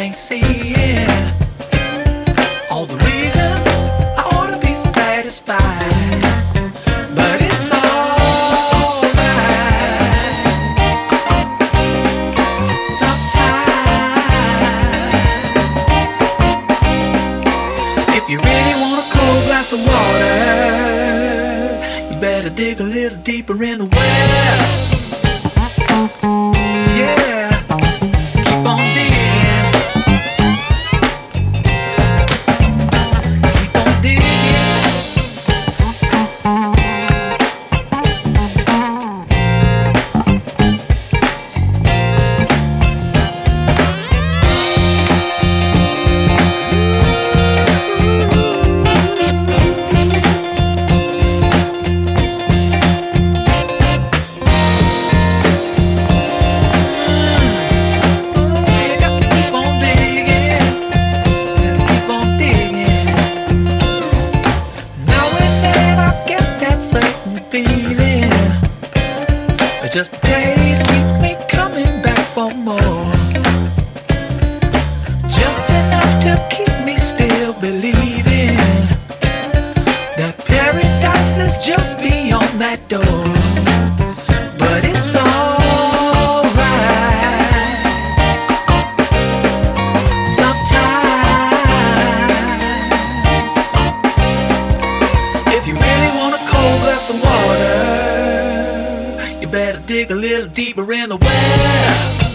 ain't seeing all the reasons I ought to be satisfied, but it's alright. Sometimes, if you really want a cold glass of water, you better dig a little deeper in the well. Yeah, keep on digging. Keep on digging. Just a taste keeps me coming back for more. Just enough to keep me still believing that paradise is just beyond that door. But it's alright. Sometimes, if you really want a cold glass of water, you better dig a little deeper in the well.